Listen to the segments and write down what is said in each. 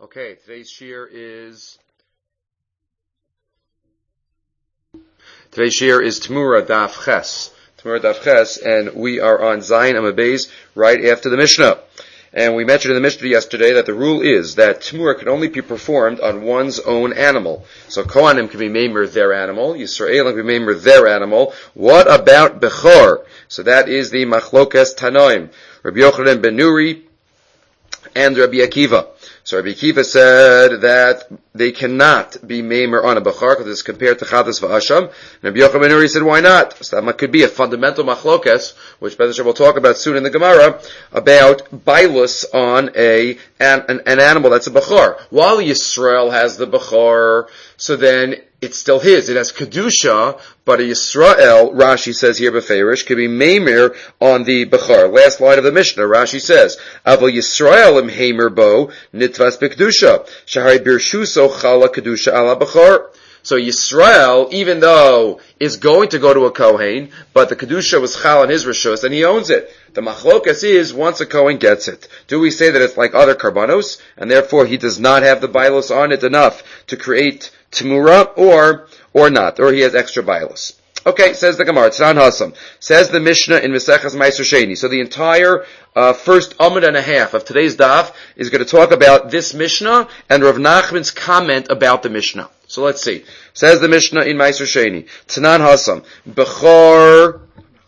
Okay, today's shir is Tmura Daf Ches. Tmura Daf Ches, and we are on Zayin Amud Beis right after the Mishnah. And we mentioned in the Mishnah yesterday that the rule is that Tmura can only be performed on one's own animal. So Kohanim can be meimer their animal, Yisraelim can be meimer their animal. What about Bechor? So that is the Machlokas Tanoim, Rabbi Yochanan ben Nuri and Rabbi Akiva. So Rabbi Akiva said that they cannot be meimer on a bechar because it's compared to chatas v'asham. And Rabbi Yochanan ben Nuri said, why not? So that could be a fundamental machlokas, which Bezashem will talk about soon in the Gemara, about bailus on an animal that's a bechar. While Yisrael has the bechar, so then it's still his. It has kedusha, but a Yisrael, Rashi says here beferish, could be meimer on the bechar. Last line of the Mishnah, Rashi says, "Aval Yisrael im heimer bo nitvas bekedusha shahari birshuso chala kedusha ala bechar." So Yisrael, even though is going to go to a Kohen, but the kedusha was chal on his rishus, and he owns it. The machlokas is once a Kohen gets it. Do we say that it's like other karbanos, and therefore he does not have the bilos on it enough to create Tmura, or not, or he has extra bilos? Okay, says the Gemara, Tzran Hasam. Says the Mishnah in Mesechas Meiser Sheni. So the entire first amud and a half of today's daf is going to talk about this Mishnah and Rav Nachman's comment about the Mishnah. So let's see. Says the Mishnah in Meiser Sheni. Tzran Hasam. Bechor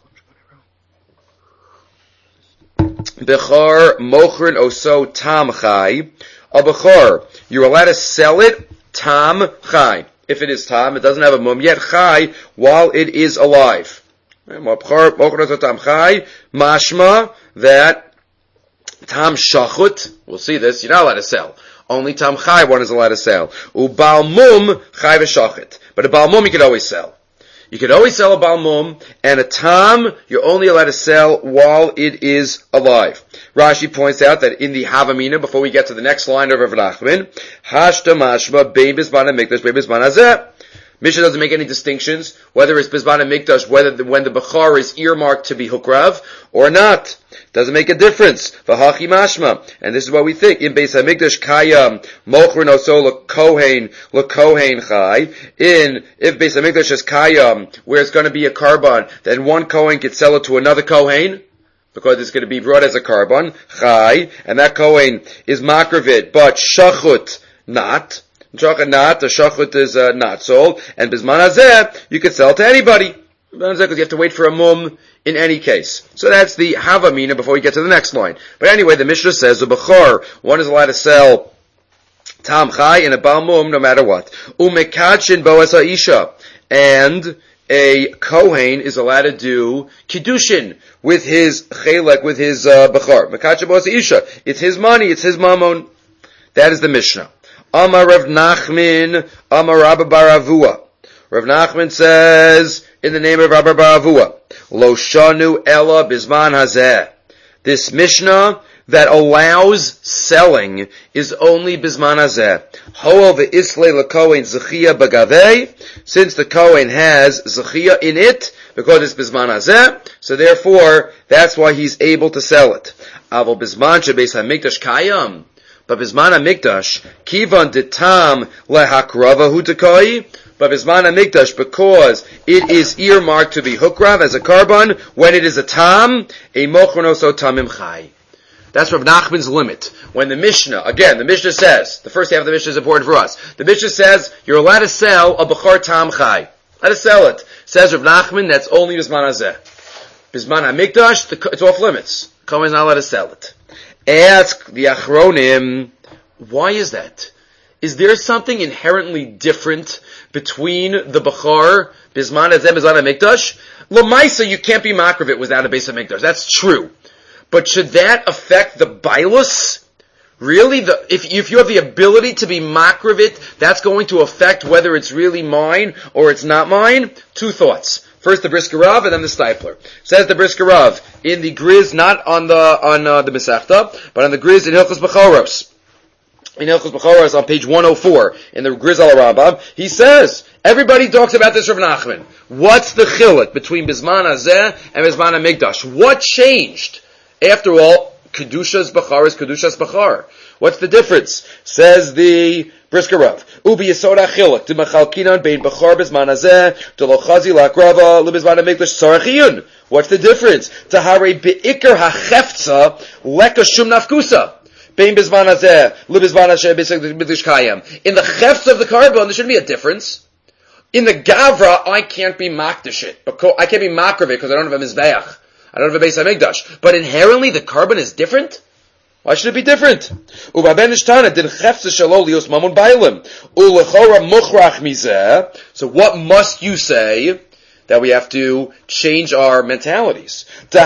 mochrin oso tam chai. A bechor, you're allowed to sell it tam chai. If it is tam, it doesn't have a mum yet chai while it is alive. Mashma that tam shachut. We'll see this. You're not allowed to sell. Only tam chai one is allowed to sell. Ubal mum chai v'shachit. But a bal mum you can always sell. You can always sell a bal mum, and a tam you're only allowed to sell while it is alive. Rashi points out that in the Havamina, before we get to the next line of Rav Nachman, Hashta mashma bein bizman hamikdash bein bizman hazeh. Mishnah doesn't make any distinctions whether it's bizman hamikdash, when the bechar is earmarked to be hukrav or not. Doesn't make a difference. V'hachi mashma, and this is what we think. In Beis Hamikdash kayam mochrin oso lekohen chai. If Beis Hamikdash is kayam, where it's going to be a karban, then one kohen could sell it to another kohen, because it's going to be brought as a karban chai, and that kohen is makravit, but shachut not. Shachut not. The shachut is not sold, and bizman hazeh you could sell to anybody. Because you have to wait for a mum in any case. So that's the Havamina before we get to the next line. But anyway, the Mishnah says, the Bechor, one is allowed to sell Tam Chai and a Bal Mum no matter what. Umekachin Boaz Ha'isha. And a Kohen is allowed to do Kiddushin with his Chelek, with his Bechor. Mekachin Boaz Ha'isha. It's his money, it's his mammon. That is the Mishnah. Amar Rav Nachman, Amar Rabba bar Avua. Rav Nachman says, in the name of Rabbi Baravua, Lo shanu ella bizman hazeh. This Mishnah that allows selling is only bizman hazeh. Ho'el ve'isle lekohen zechia bagavei, since the Kohen has zechia in it, because it's bizman hazeh, so therefore, that's why he's able to sell it. Aval bizman shebeis hamikdash kayam. But bizman hamikdash, kivan ditam lehakrava hu tekoi, but Bizman HaMikdash, because it is earmarked to be hukrav as a karban, when it is a tam, a mochronoso tamim chai. That's Rav Nachman's limit. When the Mishnah, again, the Mishnah says, the first half of the Mishnah is important for us. The Mishnah says, you're allowed to sell a bechar tam chai. Allowed to sell it. Says Rav Nachman, that's only Bizman Hazeh. Bizman HaMikdash, it's off limits. Kohen is not allowed to sell it. Ask the Achronim, why is that? Is there something inherently different between the Bechar, Bizman Hazeh, Bizman HaMikdash? L'maisa, you can't be makravit without a Beis HaMikdash. That's true. But should that affect the bailus? Really? If you have the ability to be makravit, that's going to affect whether it's really mine or it's not mine? Two thoughts. First the Brisker Rav and then the Stipler. Says the Brisker Rav in the Griz, not on the Masechta, but on the Griz in Hilchos Bechoros. In Hilchos Bechoros on page 104 in the Griz al Rambam, he says, everybody talks about this Rav Nachman. What's the chiluk between Bizman Hazeh and Bizman HaMikdash? What changed? After all, Kedusha's Bechar is Kedusha's Bechar. What's the difference? Says the Brisker Rav. Ubi Yisod HaChiluk, D'Machalkinan Bein Bechor B'Zman Hazeh, D'Lochazi L'Akrava, L'Bizman HaMikdash Tzarachiyun. What's the difference? Tahare Be'ikar HaCheftza, Leka Shum Nafkusa. Bein B'Zman Hazeh, L'Bizman HaMikdash Kayam. In the Cheftza of the carbon, there shouldn't be a difference. In the Gavra, I can't be Makdash it. I can't be Makrav it because I don't have a Mizbeach. I don't have a Beis HaMikdash. But inherently, the carbon is different? Why should it be different? So what must you say that we have to change our mentalities? The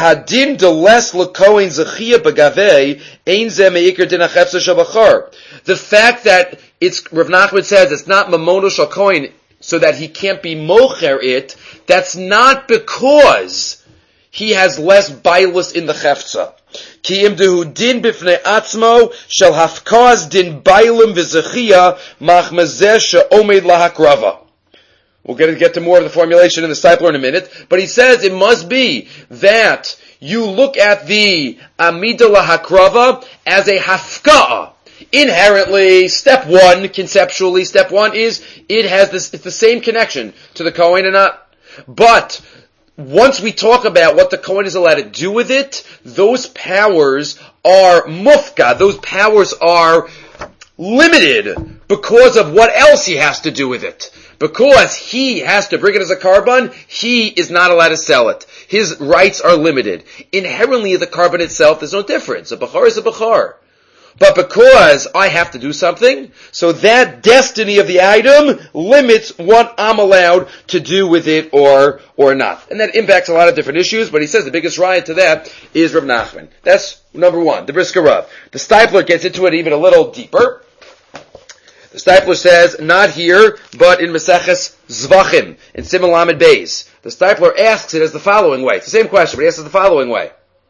fact that Rav Nachman says it's not Mamono Shal Kohen so that he can't be mocher it, that's not because he has less bailus in the chefza. Ki imdehu din bifnei atzmo shel hafkaz din bailim v'zechia machmazeh she'omed lahakrava. We're going to get to more of the formulation in the Stipler in a minute, but he says it must be that you look at the amida lahakrava as a hafka'ah. Inherently, step one, conceptually, step one is, it's the same connection to the Kohen or not. But, once we talk about what the Kohen is allowed to do with it, those powers are mufka, those powers are limited because of what else he has to do with it. Because he has to bring it as a carbon, he is not allowed to sell it. His rights are limited. Inherently, the carbon itself, there's no difference. A bachar is a bachar. But because I have to do something, so that destiny of the item limits what I'm allowed to do with it or not. And that impacts a lot of different issues, but he says the biggest riot to that is Rav Nachman. That's number one, the Brisker Rav. The Stipler gets into it even a little deeper. The Stipler says, not here, but in Maseches Zvachim, in Siman Lamed Beis. The Stipler asks it as the following way. It's the same question, but he asks it the following way.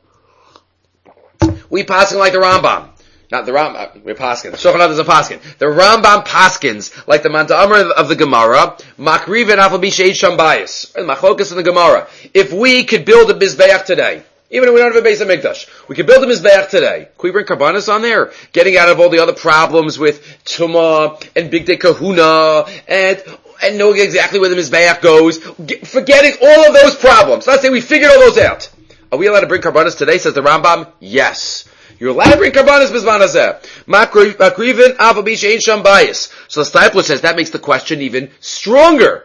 We passing like the Rambam. Not the Rambam, we're Paskin. Shulchan Aruch is a Paskin. The Rambam Paskins, like the Manta Amar of the Gemara, Makriv and Afal B'Sheid Shambayis, and Machlokas in the Gemara. If we could build a Mizbeach today, even if we don't have a Beis HaMikdash, we could build a Mizbeach today. Can we bring Karbanis on there? Getting out of all the other problems with Tumah and Big Day Kahuna and knowing exactly where the Mizbeach goes, forgetting all of those problems. Let's say we figured all those out. Are we allowed to bring Karbanis today, says the Rambam? Yes. You're allowed to bring Karbanis Bizman Hazeh. Makrivin Avabish Ein Sham Bayis. So the Stipler says that makes the question even stronger.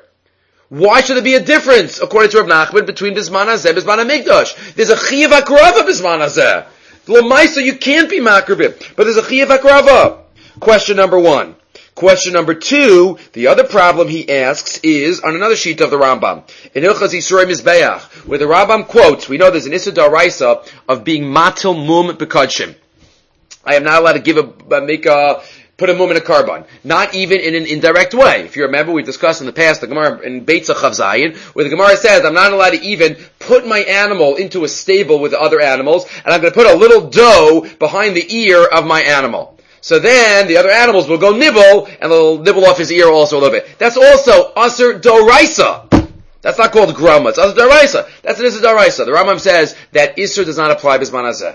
Why should there be a difference, according to Rav Nachman, between Bizman Hazeh and Bizman HaMikdash? There's a Chiyav HaKrava Bizman Hazeh. L'maisa, you can't be Makrivin, but there's a Chiyav HaKrava. Question number one. Question number two, the other problem he asks is on another sheet of the Rambam. In Hilchas Yisroel Mizbeach, where the Rambam quotes, we know there's an Issa D'Oraisa of being Matil Mum B'Kodshim. I am not allowed to put a mum in a carbon. Not even in an indirect way. If you remember, we've discussed in the past the Gemara in Beitza Chav Zayin, where the Gemara says, I'm not allowed to even put my animal into a stable with other animals, and I'm going to put a little dough behind the ear of my animal. So then, the other animals will go nibble, and they'll nibble off his ear also a little bit. That's also Asur D'Oraisa. That's not called Grama, it's Asur D'Oraisa. That's an Isur D'Oraisa. The Rambam says that Isur does not apply Bizman Hazeh.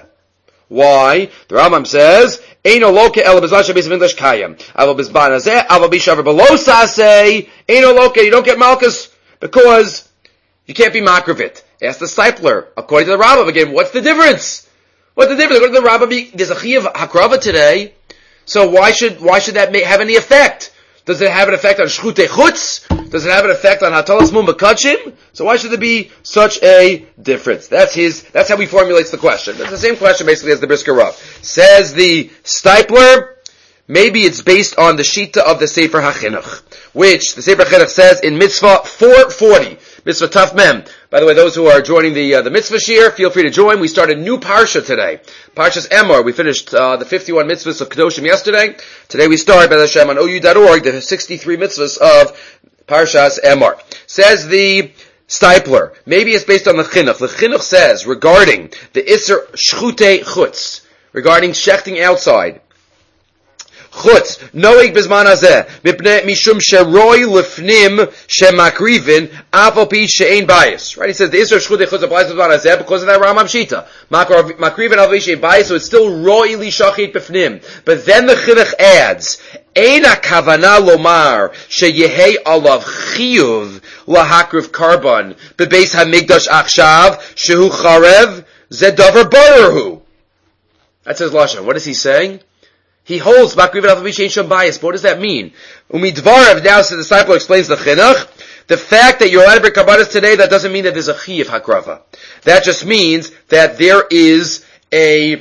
Why? The Rambam says, Eino loke el bezman shabis v'indash kayim. Aval Bizman Hazeh, aval bishaver below saseh, Eino loke, you don't get malchus, because you can't be makravit. Ask the Stipler. According to the Rambam, again, what's the difference? What's the difference? According to the Rambam, there's a Chiyav HaKrava today. So why should that have any effect? Does it have an effect on Shchutei Chutz? Does it have an effect on Hatalas Mum B'Kodshim? So why should there be such a difference? That's how he formulates the question. That's the same question basically as the Brisker Rav. Says the Stipler, maybe it's based on the Shita of the Sefer HaChinuch, which the Sefer HaChinuch says in Mitzvah 440. Mitzvah Taf Mem. By the way, those who are joining the Mitzvah Shir, feel free to join. We started a new Parsha today. Parshas Emor. We finished the 51 mitzvahs of Kedoshim yesterday. Today we start, B'ez Hashem, on OU.org, the 63 mitzvahs of Parshas Emor. Says the Stipler, maybe it's based on the Chinuch. The Chinuch says, regarding the Isser Shchutei Chutz, regarding shechting outside, Chutz, noeg bizman hazeh, mishum sheroi lefnim shemakrivin, avopi she'ein bias. Right? He says the Isra Shchut Chutz applies to bizman hazeh because of that Rambam Shita. Makrivin avopi she'ein bias, so it's still roi li shachit b'fnim. But then the Chinuch adds, Eina kavana lomar sheyehei alav chiyuv lahakriv karban bebeis hamigdash achshav shehu charev zedavar barahu. That's his lashon. What is he saying? He holds Makrivin Avabi Shein Sham bias. What does that mean? Umidvarav, now the disciple explains the chinuch. The fact that you're allowed to bring karbanos today, that doesn't mean that there's a chiyuv hakrava. That just means that there is a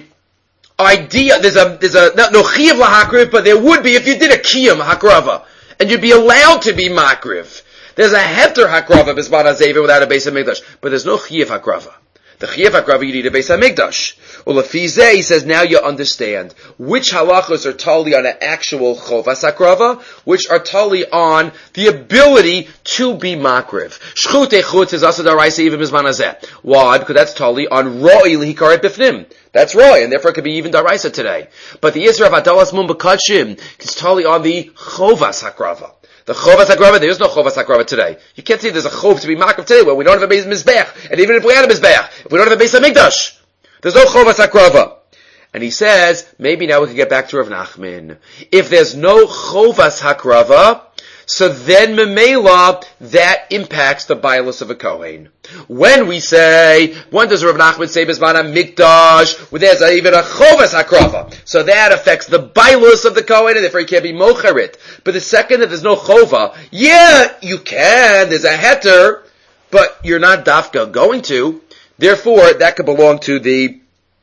idea, there's no chiyuv lahakriv, but there would be if you did a kiyum hakrava. And you'd be allowed to be makriv. There's a heter hakrava bisman hazeh without a Beis HaMikdash, but there's no chiyuv hakrava. The chiyuv hakrava, you need a Beis HaMikdash. Ulafizeh, he says, now you understand which halachos are totally on an actual chovas hakrava, which are totally on the ability to be makriv. Shchut echutz is also daraisa even bisman hazeh. Why? Because that's totally on roi lihikaret bifnim. That's roi, and therefore it could be even daraisa today. But the Isra of adalas mum b'kachim is totally on the chovas hakrava. The chovas hakrava, there is no chovas hakrava today. You can't say there's a chov to be makriv today where we don't have a Beis Mizbech. And even if we had a Mizbech, if we don't have a Beis HaMikdash, there's no chovas hakrava. And he says, maybe now we can get back to Rav Nachman. If there's no chovas hakrava, so then memela, that impacts the bailus of a Kohen. When we say, when does Rav Nachman say bisman hamikdash, where there's even a chovas hakrava, so that affects the bailus of the Kohen, and therefore he can't be mocharit. But the second that there's no chova, yeah, you can, there's a heter, but you're not dafka going to, therefore that could belong to the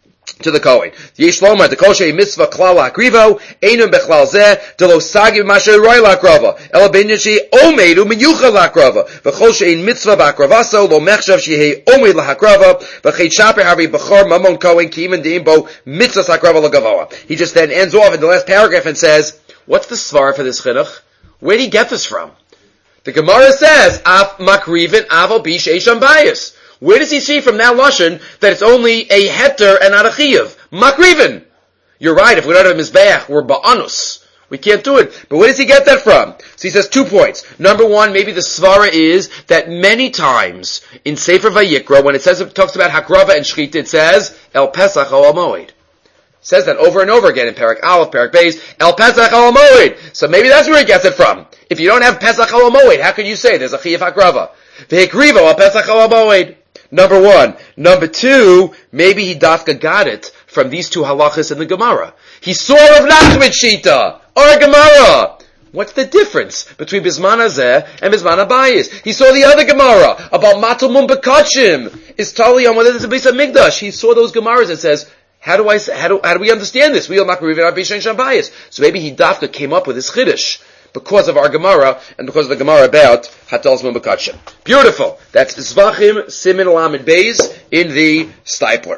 Kohen. Yesh lomar, the kol shei mitzvah klal hakrivo, einum bechlal zeh, de lo sagi b'masher roi lakrava, ela b'inyan shei omeid u'miyucha lakrava, v'chol shei mitzvah b'akravaso, lo mechshav shei omeid lakrava, v'chet shaper havi b'chor mamon Kohen, ki imen de'im bo mitzvah sakrava l'gavoa. He just then ends off in the last paragraph and says, what's the svar for this chinuch? Where did he get this from? The Gemara says, af makrivin avo bish eisham bayis. Where does he see from that lashon that it's only a heter and not a chiyuv? Makrivin. You're right. If we don't have a mizbeach, we're ba'anus. We can't do it. But where does he get that from? So he says 2 points. Number one, maybe the svara is that many times in Sefer Vayikra, when it talks about hakrava and shchita, it says el pesach al moed. Says that over and over again in Parak Aleph, Parak Beis, el pesach al moed. So maybe that's where he gets it from. If you don't have pesach al moed, how can you say there's a chiyuv hakrava? V'hikrivo al pesach al moed. Number one. Number two, maybe he dafka got it from these two halachas in the Gemara. He saw Rav Nachman Shita, or Gemara. What's the difference between Bisman Hazeh and Bisman Habayis? He saw the other Gemara about Matul Mum B'Kachim. Is totally on whether there's a Beis HaMikdash. He saw those Gemaras and says, how do we understand this? We are Makrivin Rabbi Shein Sham Bayis. So maybe he dafka came up with his Chiddush because of our Gemara, and because of the Gemara about Hatalas Mum B'Kachim. Beautiful. That's Zvachim Simin Lamed Beis in the Stipler.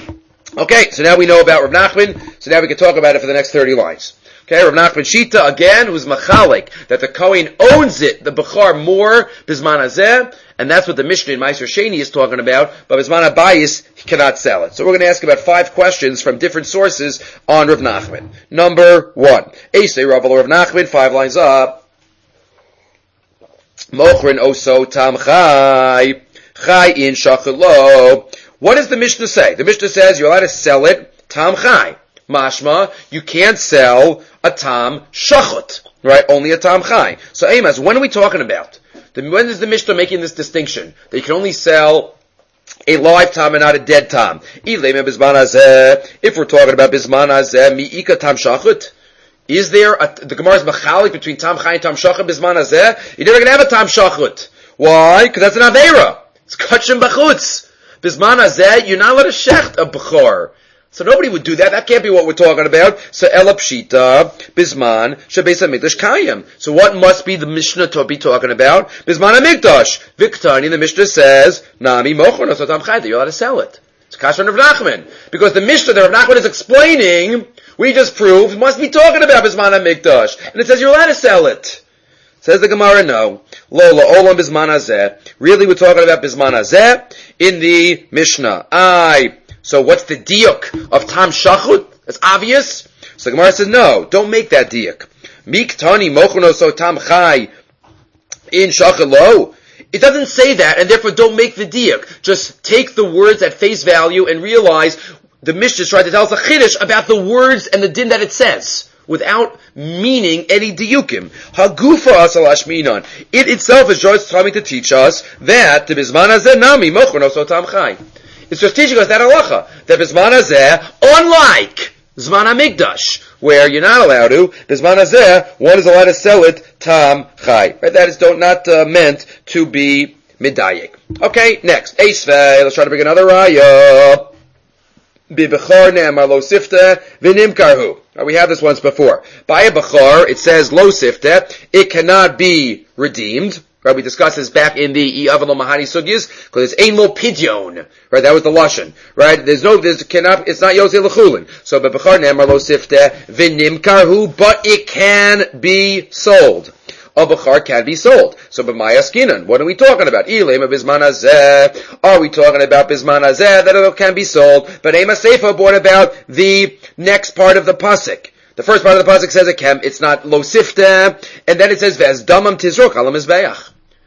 Okay, so now we know about Rav Nachman, so now we can talk about it for the next 30 lines. Okay, Rav Nachman Shita, again, who's Machalik, that the Kohen owns it, the Bechar, more Bisman Hazeh, and that's what the Mishnah in Meiser Sheni is talking about, but Bisman Habayis, he cannot sell it. So we're going to ask about 5 questions from different sources on Rav Nachman. Number 1. Eisei Rav Nachman, 5 lines up. Mochrin oso tam chai, chai in shachelo. What does the Mishnah say? The Mishnah says you're allowed to sell it, tam chai. Mashma, you can't sell a tam shachot, right? Only a tam chai. So Amos, when are we talking about? When is the Mishnah making this distinction? That you can only sell a live tam and not a dead tam. If we're talking about bisman hazeh, mi'ika tam shachot, is there the Gemara's machalik between tam chai and tam shachot bisman hazeh? You're never going to have a tam shachot. Why? Because that's an aveira. It's kachim b'chutz. Bisman hazeh, you're not allowed to shecht a b'chor. So nobody would do that. That can't be what we're talking about. So ela pshita bisman shebeis hamikdash kayim. So what must be the Mishnah to be talking about? Bisman hamikdash. Viktani, the Mishnah says nami mochon asotam chayda. You're allowed to sell it. It's kasher Rav Nachman, because the Mishnah that Rav Nachman is explaining, we just proved, must be talking about bisman hamikdash, and it says you're allowed to sell it. Says the Gemara, no. Lola olam bisman hazeh. Really, we're talking about bisman hazeh in the Mishnah. So what's the diuk of tam shachut? It's obvious. So the Gemara says, no, don't make that diak. Miktani mochuno tam chai in shachalo. It doesn't say that, and therefore don't make the diak. Just take the words at face value and realize the Mishnah is trying to tell us a chiddush about the words and the din that it says, without meaning any diukim. Hagufa asal ashminan. It itself is just trying to teach us that the bisman hazeh nami mochuno sotam chai. It's just teaching us that halacha, that bisman hazeh, unlike Zman HaMikdash, where you're not allowed to, Bisman Hazeh, one is allowed to sell it tam chai. Right? That is not meant to be midayik. Okay, next. Eisvei, let's try to bring another raya. Bibechar ne'amar lo sifte v'nimkarhu. We had this once before. By a bechar, it says lo sifte, it cannot be redeemed. Right, we discussed this back in the Avalo Mahani Sugyas, because it's ein lo pidyon. Right, that was the lashon. Right, it's not yosei lechulin. So, bebechar ne'amar lo sifte v'nimkarhu, but it can be sold. A bechar can be sold. So, b'maya skinan, what are we talking about? Ilema bisman hazeh. Are we talking about bisman hazeh that it can be sold? But ema seifa born about the next part of the pasuk. The first part of the pasuk says it's not lo sifte, and then it says vez damam tizrok ala mizbeach.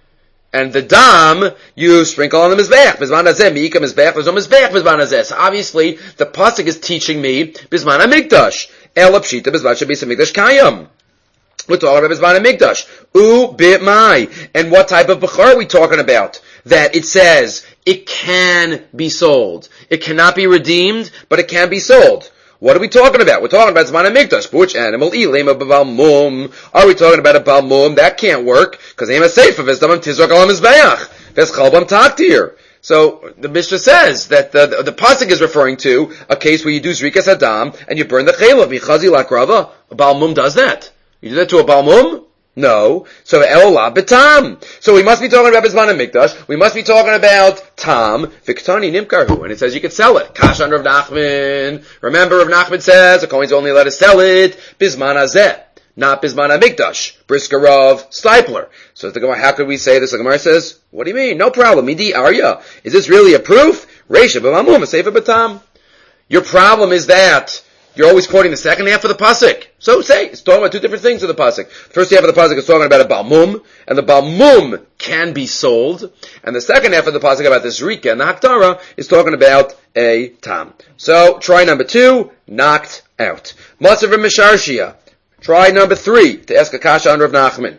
And the dam, you sprinkle on the mizbeach. Bisman hazeh, mi'ika mizbeach, there's no mizbeach bisman hazeh. So obviously, the pasuk is teaching me bisman hamikdash. Ela pshita bisman shabis hamikdash kayam. We're talking about bisman hamikdash. U bit mai. And what type of bechar are we talking about? That it says, it can be sold. It cannot be redeemed, but it can be sold. What are we talking about? We're talking about Zman HaMikdash. Which animal? Ilema b'balmum. Are we talking about a balmum? That can't work, because Ema Seifa v'zdamam tizrak al mizbeach v'schalbam taktir. So the Mishnah says that the pasuk is referring to a case where you do zrikas adam and you burn the chelav. Michazi lakrava. A balmum does that. You do that to a balmum? No. So Eolah betam. So we must be talking about Bisman HaMikdash. We must be talking about tam Viktani Nimkarhu, and it says you can sell it. Kash under Rav Nachman. Remember, Rav Nachman says a kohen's only allowed to sell it Bisman Hazeh, not Bisman HaMikdash. Briskerov Stipler. So the Gemara, how could we say this? The Gemara says, what do you mean? No problem. Midi Arya. Is this really a proof? Reisha b'mamum v'seifa b'tam. Your problem is that you're always quoting the second half of the pasuk. So say, it's talking about two different things in the pasuk. First half of the pasuk is talking about a balmum, and the balmum can be sold. And the second half of the pasuk about the zrika and the haktara is talking about a tam. So, try number 2, knocked out. Matzav Misharshia. Try number 3, to ask a kasha on Rav Nachman.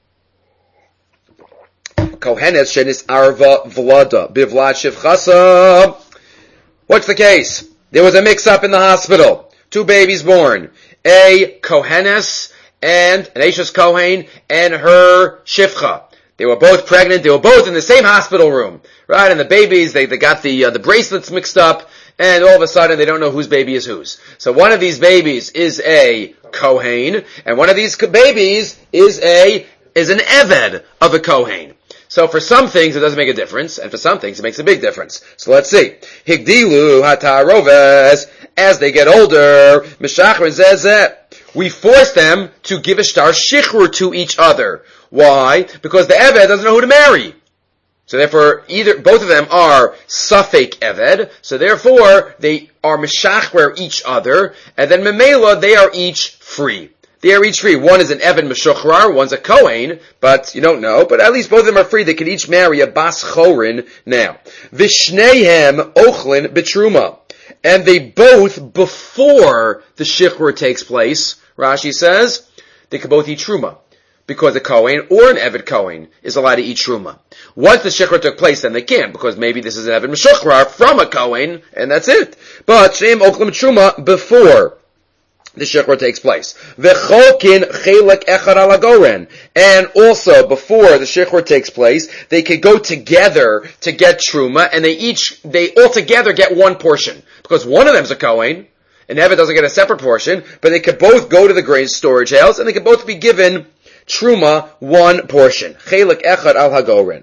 Kohenes shenis arva vlada, bivlad shivchasa. What's the case? There was a mix-up in the hospital. 2 babies born. A Kohenes and an Eishes Kohen and her Shifcha. They were both pregnant. They were both in the same hospital room. Right? And the babies, they got the bracelets mixed up, and all of a sudden they don't know whose baby is whose. So one of these babies is a Kohen, and one of these babies is an Eved of a Kohen. So for some things it doesn't make a difference, and for some things it makes a big difference. So let's see. Higdilu hataroves, as they get older, Meshachar zezeh, we force them to give a shtar shichrur to each other. Why? Because the Eved doesn't know who to marry. So therefore, both of them are Safek Eved, so therefore they are Meshachar each other, and then Memela, they are each free. They are each free. One is an Evan Meshuchrar, one's a Kohen, but you don't know. But at least both of them are free. They can each marry a Bas Chorin now. Vishneihem Ochlin Betruma. And they both, before the Shichrur takes place, Rashi says, they can both eat Truma. Because a Kohen or an Eved Kohen is allowed to eat Truma. Once the Shichrur took place, then they can't, because maybe this is an Evan Meshuchrar from a Kohen, and that's it. But Shneim Ochlin Betruma before the Shichrur takes place. V'cholkin chelek echad ala goren. And also, before the Shichrur takes place, they could go together to get Truma, and they all together get one portion. Because one of them's a Kohen, and Eved doesn't get a separate portion, but they could both go to the grain storage house, and they could both be given Truma, one portion. Chelek echad al hagoren.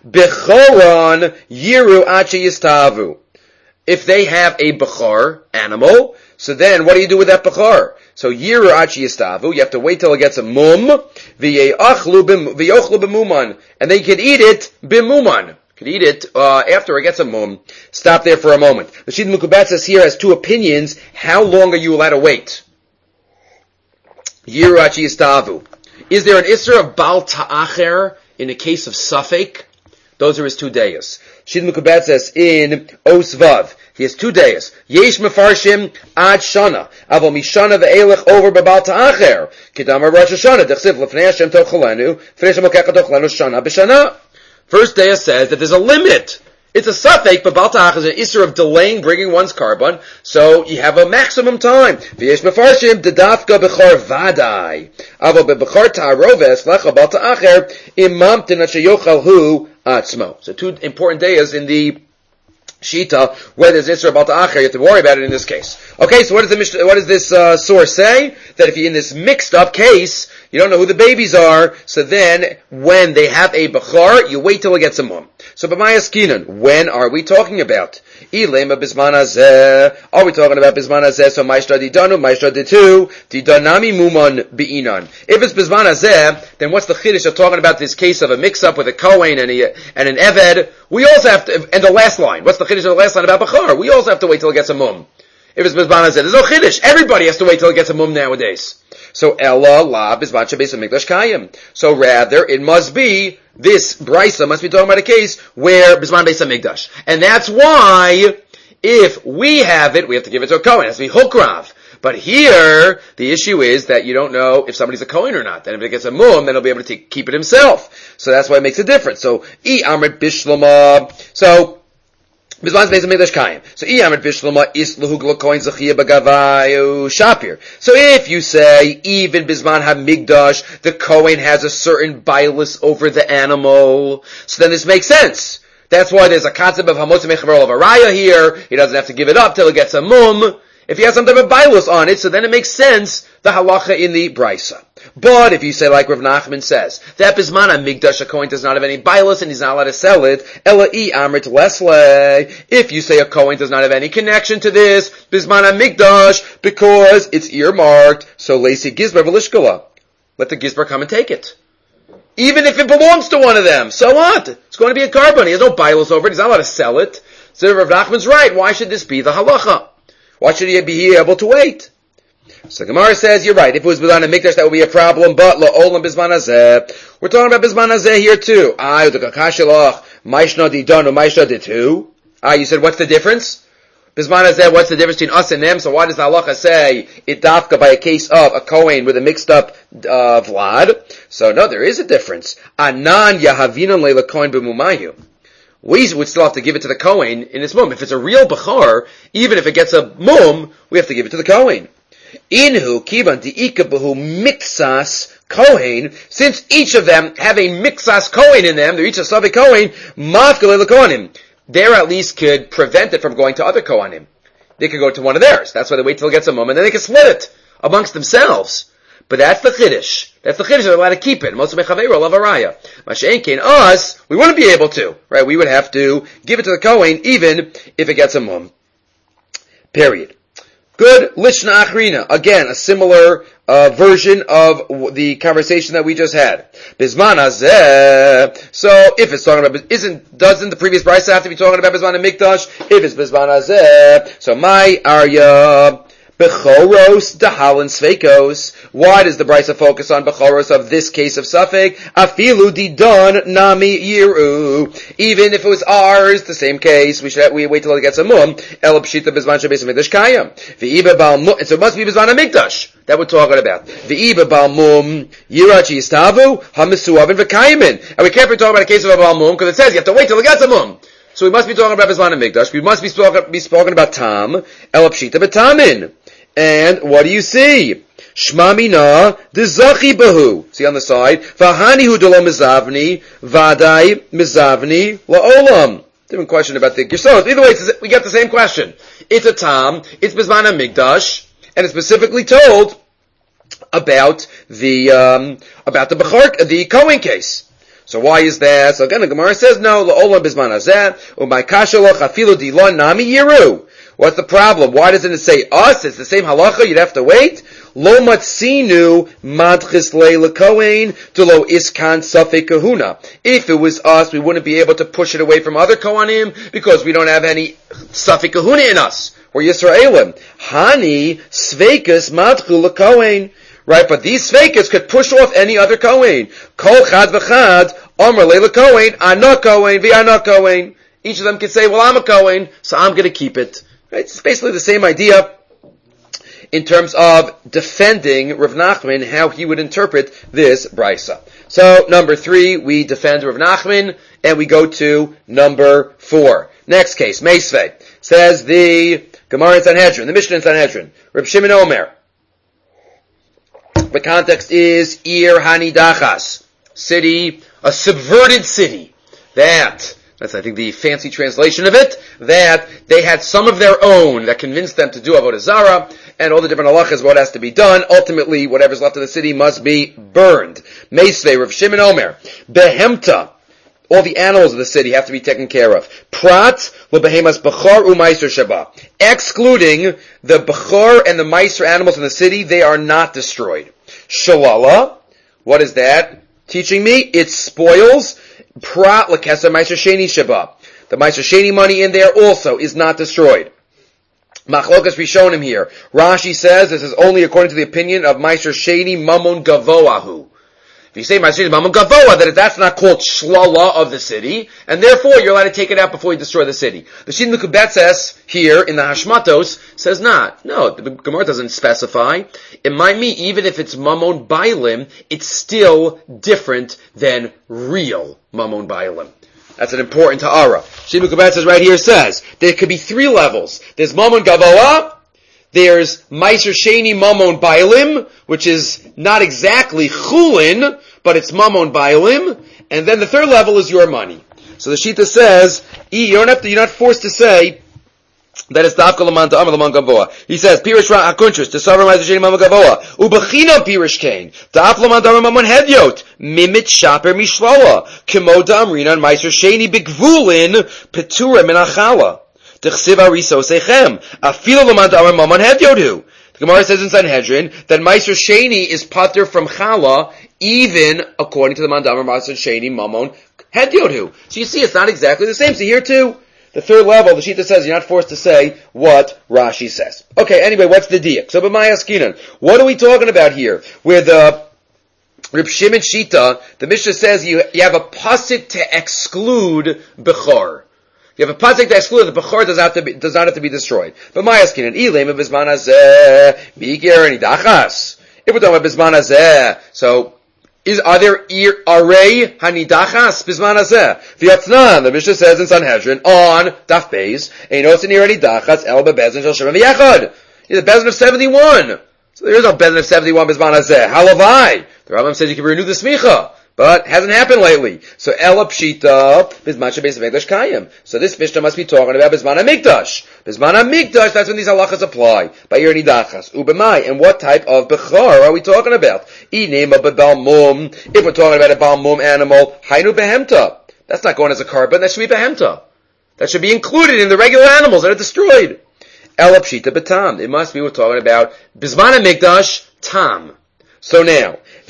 Bechoron yiru achi yistavu. If they have a bechor animal, so then what do you do with that bechor? So yiru achi yistavu, you have to wait till it gets a mum, v'yochlu b'muman, and they can eat it b'muman. Can eat it after it gets a mum. Stop there for a moment. The Shid Mukubet says here has 2 opinions. How long are you allowed to wait? Yirachi Istavu. Is there an Isser of Bal Ta'acher in the case of Safek? Those are his 2 days. Shid Mukubet says in Osvav, he has 2 days. Yesh Mefarshim Ad Shana. Aval Mishana Ve'elech over Babal Ta'acher. Kedamar Rosh Hashanah. Dechsiv Lefnei Hashem Tochalenu. Fnei Hashem Okecha Tochalenu Shana B'Shana. First day says that there's a limit. It's a safek, but Bal Ta'ach is an issue of delaying bringing one's carbon, so you have a maximum time. V'yesh mefarshim dedafka b'chor vadai. Avo b'chor ta'aroves lecha Bal Ta'acher imamtin asheyochal hu atzmo. So 2 important days in the Shita, where there's Isra Bal Ta'acher, you have to worry about it in this case. Okay, so what does this source say? That if you're in this mixed up case, you don't know who the babies are, so then when they have a Bechar, you wait till it gets a mum. So b'maya skinan, when are we talking about? Ilema bisman hazeh. Are we talking about bisman hazeh? So ma'ishra didanu, ma'ishra ditu, didanami muman bi'inan. If it's bisman hazeh, then what's the chiddush of talking about this case of a mix-up with a Kohen and an Eved? We also have to, and the last line, what's the chiddush of the last line about Bechar? We also have to wait till it gets a mum. If it's bisman hazeh, there's no chiddush. Everybody has to wait till it gets a mum nowadays. So Ella la bisman shebeis hamikdash kayim. So rather, it must be, this brisa must be talking about a case where bisman beis hamikdash, and that's why if we have it, we have to give it to a Kohen. It has to be hukrav. But here, the issue is that you don't know if somebody's a Kohen or not. Then if it gets a mum, then he'll be able to keep it himself. So that's why it makes a difference. So amrit bishlama. So bisman beis hamikdash kayim. So amrit bishlama islahu glakoin zachiyah bagavayu shapir. So if you say even bisman hamikdash, the Kohen has a certain bias over the animal, so then this makes sense. That's why there's a concept of hamotzi mechaver of a raya here. He doesn't have to give it up till it gets a mum. If he has some type of bias on it, so then it makes sense, the halacha in the brisa. But if you say like Rav Nachman says, that bisman hamikdash, a Kohen does not have any bias and he's not allowed to sell it, ela I amrit lesle. If you say a Kohen does not have any connection to this, bisman hamikdash, because it's earmarked, so lesi gizbar v'lishkala. Let the gizbar come and take it. Even if it belongs to one of them, so what? It's going to be a carbon. He has no bias over it. He's not allowed to sell it. So Rav Nachman's right. Why should this be the halacha? Why should he be able to wait? So Gemara says, you're right. If it was Bisman HaMikdash, that would be a problem. But la'olam Bisman Hazeh. We're talking about Bisman Hazeh here too. Maishna didanu, maishna ditu. You said, what's the difference? Bisman Hazeh, what's the difference between us and them? So why does the halacha say it dafka by a case of a Kohen with a mixed up Vlad? So no, there is a difference. Anan yahavinan leila Kohen b'mumayu. We would still have to give it to the Kohen in its mum. If it's a real Bechar, even if it gets a mum, we have to give it to the Kohen. Inhu kiban di'ikabahu mixas Kohen, since each of them have a mixas Kohen in them, they're each a Safek Kohen, mafkele l'Kohanim. They at least could prevent it from going to other Kohanim. They could go to one of theirs. That's why they wait till it gets a mum, and then they can split it amongst themselves. But that's the chiddush. That's the chiddush. They're allowed to keep it. Most of mechaveiro love a raya. Masha'enkein, us, we wouldn't be able to. Right? We would have to give it to the Kohen, even if it gets a mum. Period. Good. Lishna achrina. Again, a similar version of the conversation that we just had. Bisman hazeh. So, if it's talking about, doesn't the previous brisa have to be talking about Bisman HaMikdash? If it's Bisman hazeh, so my arya. Bechoros dahalan sveikos. Why does the brisa focus on bechoros of this case of Safek? Afilu didon nami yiru. Even if it was ours, the same case, we wait till it gets a mum. El pshita bezman shebeis hamikdash kayam. V'iba bal mum. So it must be bezman hamikdash that we're talking about. V'iba bal mum yirachi yistavu hamisuavin v'kayimin. And we can't be talking about a case of a bal mum because it says you have to wait till it gets a mum. So we must be talking about Bisman HaMikdash. We must be spoken about Tam, El Pshita B'Tamin. And what do you see? Shma Mina Dezachi Bahu. See on the side? V'hani hu delo mizavni, vadai mizavni la'olam. Different question about the Gershos. Either way, we get the same question. It's a Tam, it's Bisman HaMikdash, and it's specifically told about the Bechor, the Kohen case. So why is that? So again, the Gemara says no. La'olam bisman hazeh u'may kashalach afilu dilon nami yiru. What's the problem? Why doesn't it say us? It's the same halacha. You'd have to wait. Lo matzinu madchis leila kohen to lo iskan safek kahuna. If it was us, we wouldn't be able to push it away from other kohanim because we don't have any safek kahuna in us. We're Yisraelim. Hani sveikas madchu lekohen. Right? But these Sveikas could push off any other Kohen. Kol Chad V'Chad, Omer Leila Kohen, Ana Kohen, V'Ana Kohen. Each of them could say, well, I'm a Kohen, so I'm going to keep it. Right? It's basically the same idea in terms of defending Rav Nachman, how he would interpret this brisa. So, number 3, we defend Rav Nachman, and we go to number 4. Next case, Meisvei. Says the Gemara in Sanhedrin, the Mishnah in Sanhedrin, Reb Shimon Omer. The context is Ir Hanidachas, city, a subverted city. That's I think the fancy translation of it, that they had some of their own that convinced them to do Avodah Zarah, and all the different halachas, what has to be done. Ultimately, whatever's left of the city must be burned. Meisvei, Rav Shimon Omer, Behemta, all the animals of the city have to be taken care of. Prat, lebehemas bechor u'maiser sheba. Excluding the bechor and the maiser animals in the city, they are not destroyed. Shalala, what is that teaching me? It spoils. Prat lekesa maiser sheni sheba. The maiser sheni money in there also is not destroyed. Machlokas Rishonim here. Rashi says this is only according to the opinion of maiser sheni mamon gavoahu. If you say maiser sheni mamon gavoa, that that's not called shlala of the city, and therefore you're allowed to take it out before you destroy the city. The Shin Lukubetzes here in the Hashmatos says not. No, the Gemara doesn't specify. It might mean even if it's mamon bailim, it's still different than real mamon bailim. That's an important ta'ara. Shin Lukubetzes right here says there could be 3 levels. There's mamon gavoa, there's Maiser Sheni Mamon Bailim, which is not exactly Chulin, but it's Mamon Bailim, and then the 3rd level is your money. So the Shita says, you're not forced to say that it's Dafka Laman Ta'amar Laman Gavoa. He says, Pirish Ra Akuntris, to Savar Maiser Sheni Mamon Gavoa, Ubachinam Pirish Kain, Daf Laman Ta'amar Mamon Hedyot, Mimit Shaper Mishlala, Kimo Damrinan Maiser Sheni Bigvulin, Petura Minachala. The Gemara says in Sanhedrin that Maiser Sheni is pater from Chala, even according to the Mandamar Maiser Sheni Mamon Hedyodu. So you see, it's not exactly the same. So here too, the 3rd level, the Shita says you're not forced to say what Rashi says. Okay, anyway, what's the diak? So b'maya askinan, what are we talking about here? Where the Reb Shimon Shita, the Mishnah says you have a pasuk to exclude Bechor. You have a pasuk to exclude the bechor does not have to be destroyed. But my asking an ilem of bisman hazeh mikir nidachas. If we're talking about bisman hazeh, so are there arei hanidachas bisman hazeh? V'yatznan, the Mishnah says in Sanhedrin on Daf Beis, einos nir nidachas el bebezin shel shemem v'yachad. The bezin of 71. So there is no bezin of 71 bisman hazeh. Halavai. The Rambam says you can renew the smicha. But hasn't happened lately. So Ela Pshita, Bizman Shebeis Mikdash Kayim. So this Mishnah must be talking about Bizman HaMikdash. Bizman HaMikdash, that's when these halachas apply. By Yer Nidachas. Ubemai. And what type of Bechor are we talking about? Inema Bebal Mum. If we're talking about a Bal Mum animal, Hainu Behemta. That's not going as a carbon, that should be Behemta. That should be included in the regular animals that are destroyed. Ela Pshita Betam. It must be we're talking about Bizman HaMikdash, Tam. So now, so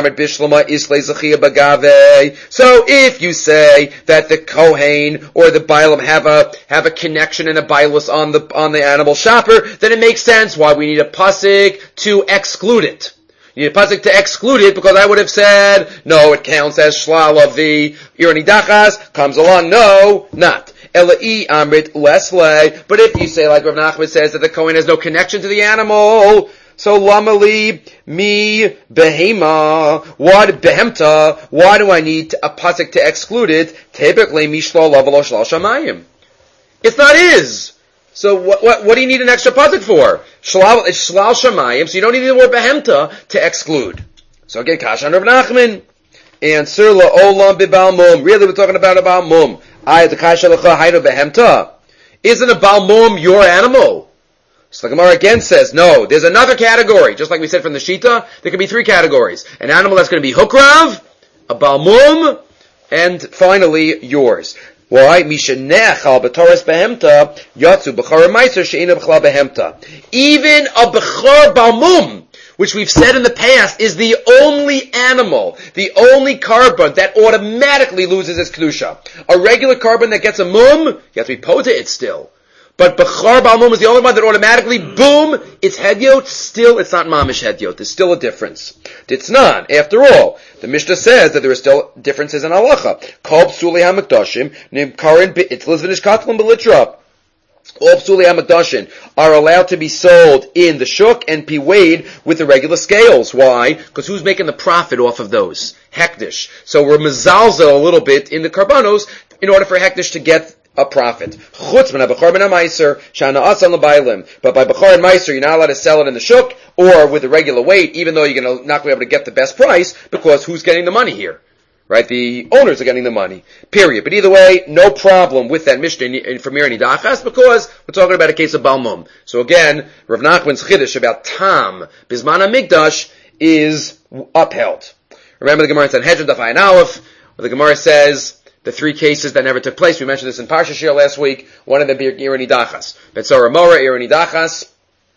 if you say that the Kohen or the Bailam have a connection and a Bailus on the animal shopper, then it makes sense why we need a pasuk to exclude it. You need a pasuk to exclude it because I would have said, no, it counts as shlal of the Iranidachas, comes along, no, not. Elai amrit lesle. But if you say, like Rav Nachman says, that the Kohen has no connection to the animal, so lamali mi behema, what behemta? Why do I need a pasuk to exclude it? Typically mishlo lavalo shlal shamayim. It's not is. So what do you need an extra pasuk for? Shlal shamayim. So you don't need the word behemta to exclude. So again, kashan Rav Nachman. Answer la olam bibal mum. Really, we're talking about a bal mum. Ayat kasha lecha haynu behemta. Isn't a bal mum your animal? So the Gemara again says, no, there's another category. Just like we said from the Shita, there could be 3 categories. An animal that's going to be hukrav, a balmum, and finally yours. Why? Mishenechal b'toras behemta, yatsu b'char meiser she'ina b'chala behemta. Even a b'char balmum, which we've said in the past, is the only animal, the only carbon that automatically loses its kedusha. A regular carbon that gets a mum, you have to be pota it still. But Bechar Baal Mum is the only one that automatically, boom, it's Hedyot. Still, it's not Mamish Hedyot. There's still a difference. It's not. After all, the Mishnah says that there are still differences in halacha. Kol Psuli HaMekdashim, Nimkarin B'Itzlas V'Nishkatlam B'Litra. All Psuli HaMekdashim are allowed to be sold in the shuk and be weighed with the regular scales. Why? Because who's making the profit off of those? Hektish. So we're mezalzel a little bit in the karbanos in order for Hektish to get a profit. Chutz min ha-bechor min ha-meiser, shana asan l'baylim. But by bechor and meiser, you're not allowed to sell it in the shuk or with the regular weight, even though you're not going to be able to get the best price, because who's getting the money here? Right? The owners are getting the money. Period. But either way, no problem with that Mishnah from Mir Nidachas, because we're talking about a case of Baal Mum. So again, Rav Nachman's chiddush about Tam, Bizman HaMikdash, is upheld. Remember the Gemara in Sanhedrin, Daf Ayin Aleph, where the Gemara says, the three cases that never took place. We mentioned this in Parsha Shir last week. One of them being Ir Nidachas. Betzora Mora, Ir Nidachas,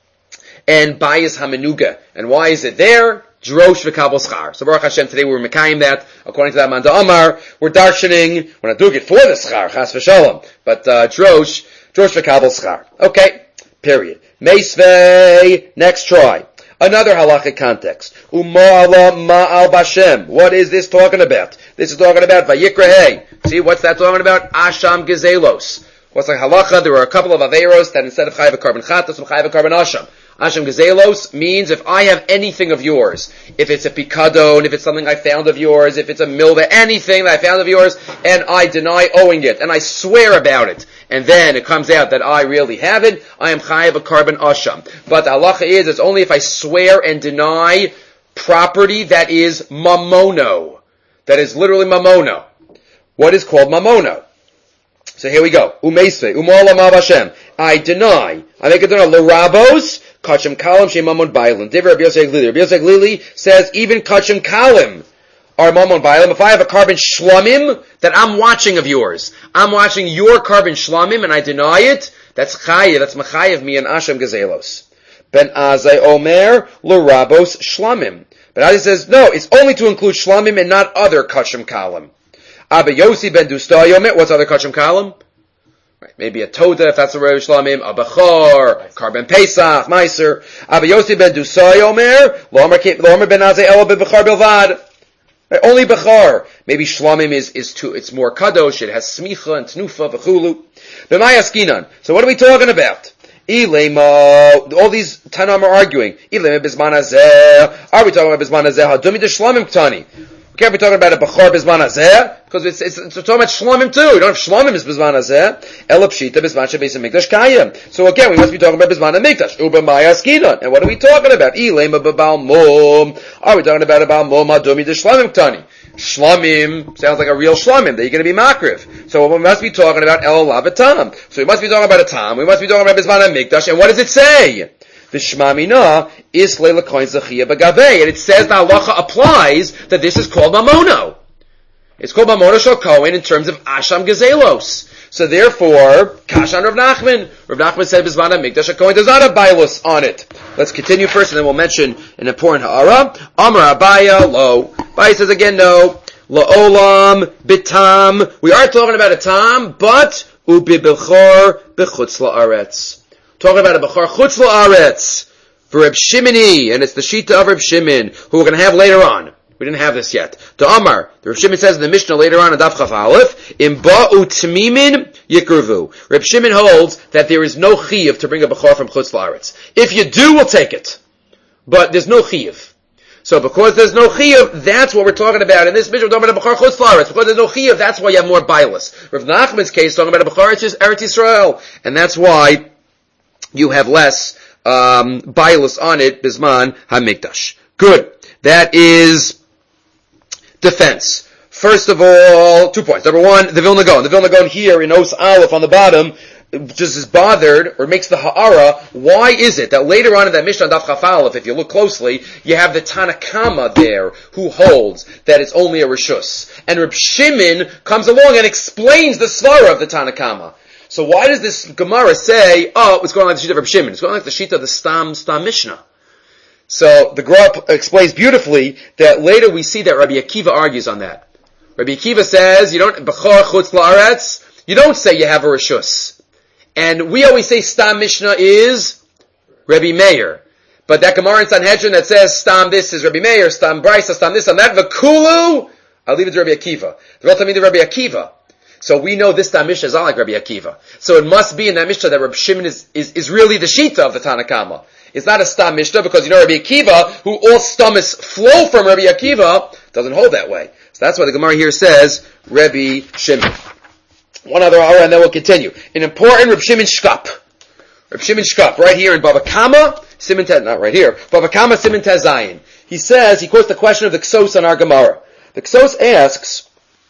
and Bayis HaMenuga. And why is it there? Drosh v'kabel schar. So Baruch Hashem, today we're mekayim that. According to that Manda Amar, we're darshaning, we're not doing it for the schar, chas v'shalom, but drosh v'kabel schar. Okay, period. Meisvei, next try. Another halachic context. Uma'ala ma'al bashem. What is this talking about? This is talking about Vayikra. See, what's that talking about? Asham gezelos. What's like halacha? There are a couple of averos that instead of chayav a carbon chatas, I'm chayav a carbon asham. Asham gezelos means if I have anything of yours, if it's a pikadon, if it's something I found of yours, if it's a milva, anything that I found of yours, and I deny owing it, and I swear about it, and then it comes out that I really have it, I am chayav a carbon asham. But the halacha is, it's only if I swear and deny property that is mamono. That is literally mamono. What is called mamono? So here we go. Umeisve, umala ma Hashem. I deny. I make a deny. L'rabos, kachem kalim, shem mamon bailim. Diver Rabbi Yosef Glili. Rabbi Yosef Glili says even kachem kalim are mamon bailim. If I have a carbon shlamim that I'm watching of yours, I'm watching your carbon shlamim and I deny it, that's chayev, that's machayev me and Ashem gezelos. Ben Azai Omer, l'rabos shlamim. But Azai says, no, it's only to include shlamim and not other kachem kalim. Abba Yossi ben Dustayomet, what's other kachem kalim? Right, maybe a Toda, if that's a Rosh Shlamim, a Bechor, Karben Pesach, Meiser. Abba Yossi ben Dustayomer, Lomer ben Azei Ela ben Bechor Bilvad. Right, only Bechor. Maybe Shlamim it's more Kadosh, it has Smicha and Tnufa, Bechulu. B'may Askinan. So what are we talking about? Ilema, all these Tanam are arguing. Ilema Bizman Hazeh. Are we talking about Bizman Hazeh? Hadumi de Shlamim Ktani. Can't be talking about a Bechor Bizman Hazeh, because it's talking about Shlomim too. You don't have Shlomim is Bizman Hazeh. Ela Pshita Bizman Shebeis HaMikdash Kayim. So again, we must be talking about Bizman HaMikdash. Uba Maya Skinon. And what are we talking about? Ilema B'Baal Mum. Are we talking about a Baal Mum? Hadumi de Shlamim Ktani. Shlamim sounds like a real Shlamim that you're going to be makriv. So we must be talking about El Lavatam. So we must be talking about a Tam. We must be talking about Bizman HaMikdash. And what does it say? V'shmamina is leila koin zachiyah b'gavei, and it says the halacha applies that this is called mamono. It's called mamono shel kohen in terms of asham gezelos. So therefore, kashan Rav Nachman. Rav Nachman said Bizman HaMikdash kohen does not have bailus on it. Let's continue first, and then we'll mention an important ha'ara. Amar Abaya lo. Abaya says again no. La'olam bitam. We are talking about a tam, but ubibechor bechutz la'aretz. Talking about a Bechor Chutz La'aretz for Reb Shimoni, and it's the Shita of Reb Shimon, who we're going to have later on. We didn't have this yet. To Amar, the Reb Shimon says in the Mishnah later on in Daf Chaf Aleph, Im ba'u tmimin yikruvu. Reb Shimon holds that there is no chiyuv to bring a Bechor from Chutz La'aretz. If you do, we'll take it. But there's no chiyuv. So because there's no chiyuv, that's what we're talking about. In this Mishnah, we're talking about a Bechor Chutz La'aretz. Because there's no chiyuv, that's why you have more bailus. Rav Nachman's case, talking about a Bechor Eretz Yisrael. And that's why you have less bailus on it, Bizman HaMikdash. Good. That is defense. First of all, 2 points. Number one, the Vilna Gaon. The Vilna Gaon here in Os Aleph on the bottom just is bothered, or makes the ha'ara. Why is it that later on in that Mishnah Daf Chaf Aleph, if you look closely, you have the Tanakama there who holds that it's only a Rishus. And Reb Shimon comes along and explains the svara of the Tanakama. So why does this Gemara say, oh, it's going like the Shita of Reb Shimon? It's going like the Shita of the Stam Mishnah. So the Gemara explains beautifully that later we see that Rabbi Akiva argues on that. Rabbi Akiva says, you don't, Bechor Chutz La'aretz, you don't say you have a Rishus. And we always say Stam Mishnah is Rebbe Meir. But that Gemara in Sanhedrin that says Stam this is Rebbe Meir, Stam Brisa, Stam this, Stam that, V'kulu, I'll leave it to Rebbe Akiva. The Rebbe Talmid of Rebbe Akiva. So we know this Stam Mishnah is not like Rebbe Akiva. So it must be in that Mishnah that Rebbe Shimon is really the Shita of the Tanakama. It's not a Stam Mishnah because you know Rebbe Akiva, who all stomachs flow from Rebbe Akiva, doesn't hold that way. So that's why the Gemara here says Rebbe Shimon. One other hour and then we'll continue. An important Rebbe Shimon Shkap. Rebbe Shimon Shkap, right here in Bava Kama, Siman Tez, not right here, Bava Kama, Siman Tez Zayin. He says, he quotes the question of the Ksos on our Gemara. The Ksos asks,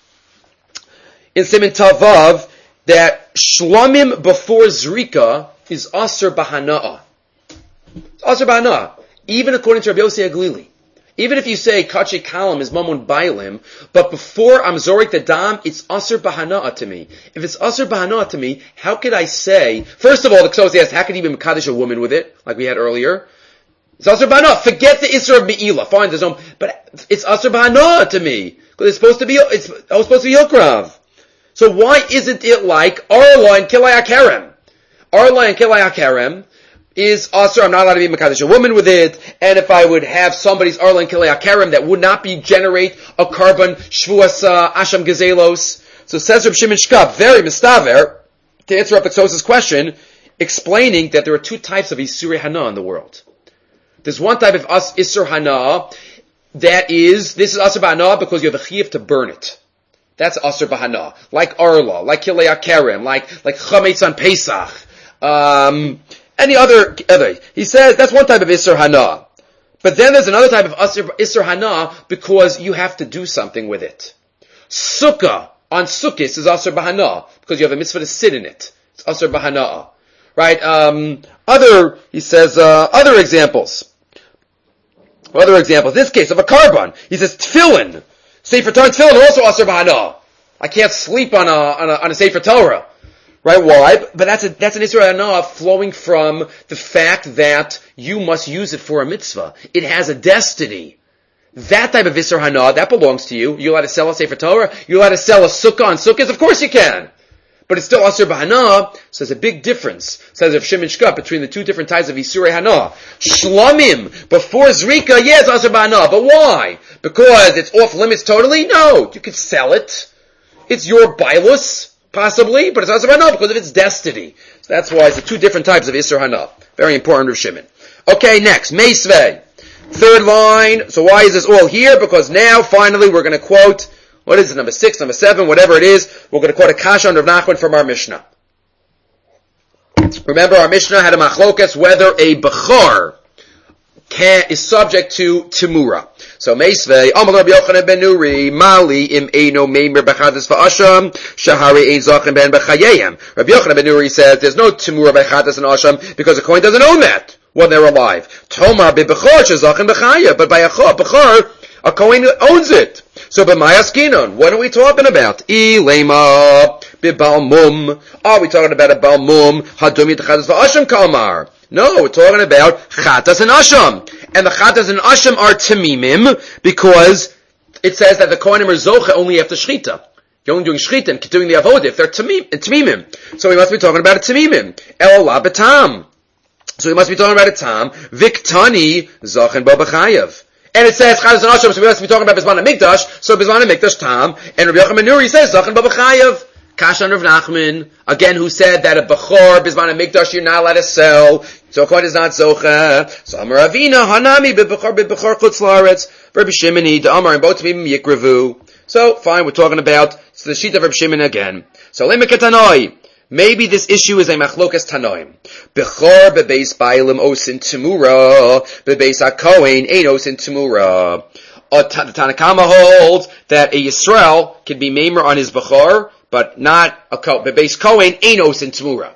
in Siman Tavav, that Shlomim before Zrika is Aser Bahana'ah. It's Aser Bahana'ah. Even according to Rabbi Yossi Aglili. Even if you say Kachi Kalam is Mamun Bailim, but before I'm Zorik the Dam, it's Aser Bahana'ah to me. If it's Aser Bahana'ah to me, how could I say, first of all, the Ksos asked, how could he be Mekadesh a woman with it, like we had earlier? It's Aser Bahana'ah. Forget the Isra of Me'ilah. Fine, there's no, but it's Aser Bahana'ah to me. Because it's supposed to be Yokrav. So why isn't it like Arla and Kilay HaKerem? Arla and Kilay HaKerem is Asr, I'm not allowed to be Mekadesh a woman with it, and if I would have somebody's Arla and Kilay HaKerem, that would not be generate a carbon Shvuas Asham Gezelos. So says Reb Shimon Shkap, very mistaver, to answer up Exos' question, explaining that there are two types of Isurei Hana in the world. There's one type of Isur Hana, that is, this is Asr B'Hana because you have a chiyuv to burn it. That's Asr B'Hana. Like Arla, like Kilei HaKerem, like Chametz on Pesach, any other. He says that's one type of Isur Hana. But then there's another type of Isur Hana because you have to do something with it. Sukkah, on Sukkis is Asr B'Hana because you have a mitzvah to sit in it. It's Asr B'Hana. Right? He says, other examples. Other examples. This case of a carbon. He says tefillin. Sefer Torah tefillin are also Asr B'Hana. I can't sleep on a Sefer Torah. Right? Why? But that's an Isra Hana flowing from the fact that you must use it for a mitzvah. It has a destiny. That type of Isra Hana, that belongs to you. You're allowed to sell a Sefer Torah? You're allowed to sell a sukkah on sukkahs? Of course you can. But it's still Asr B'Hana, so there's a big difference, says Rav Shimon Shkap, between the two different types of Isurei Hana. Shlomim, before Zrika, yes, Asr B'Hana, but why? Because it's off limits totally? No, you could sell it. It's your bailus, possibly, but it's Asr B'Hana because of its destiny. So that's why it's the two different types of Isur Hana. Very important, Rav Shimon. Okay, next, Meisvei. Third line, so why is this all here? Because now, finally, we're going to quote, what is it, number 6, number 7, whatever it is, we're going to quote a kasha on Rav Nachman from our Mishnah. Remember, our Mishnah had a machlokas whether a bechor is subject to timura. So, Meisvei, Amal Rabbi Yochanan ben Nuri, Mali im eino meimer b'chadis v'asham, shahari ein zachin ben b'chayeyem. Rabbi Yochanan ben Nuri says there's no timura b'chadis and asham because a kohen doesn't own that when they're alive. Tomar b'bechor shezachin b'chaya, but by a bechor, a kohen owns it. So, b'mayaskinon, what are we talking about? Ilema b'balmum. Are we talking about a balmum? Hadumi t'chadis v'asham kalmar. No, we're talking about chatas and asham. And the chatas and asham are tamimim because it says that the kohanim are zocha only after shchita. You're only doing shchita and doing the avodah if they're tamimim. So we must be talking about a tamimim. El la betam. So we must be talking about a tam. Viktani zachin bo b'chayav. And it says chatas and asham, so we must be talking about Bizman HaMikdash. So Bizman HaMikdash tam. And Rabbi Yochanan ben Nuri says zachin bo b'chayav. Kashan Rav Nachman, again, who said that a bechor, Bizman HaMikdash, you're not allowed to sell. So Kohen is not zocha. So Amar Avina, Hanami, b'bechor chutz la'aretz, Rabbi Shimoni, Amar, and both of them yikravu. So, fine, we're talking about, it's the sheet of Rabbi Shimon again. So, Lemekatanoi, maybe this issue is a machlokas tanoim. Bechor bebeis bailim osin timura, bebeis ha-kohen ein osin timura. The Tanakama holds that a Yisrael can be maimer on his bechor, but not a bebeis kohen ein osin timura.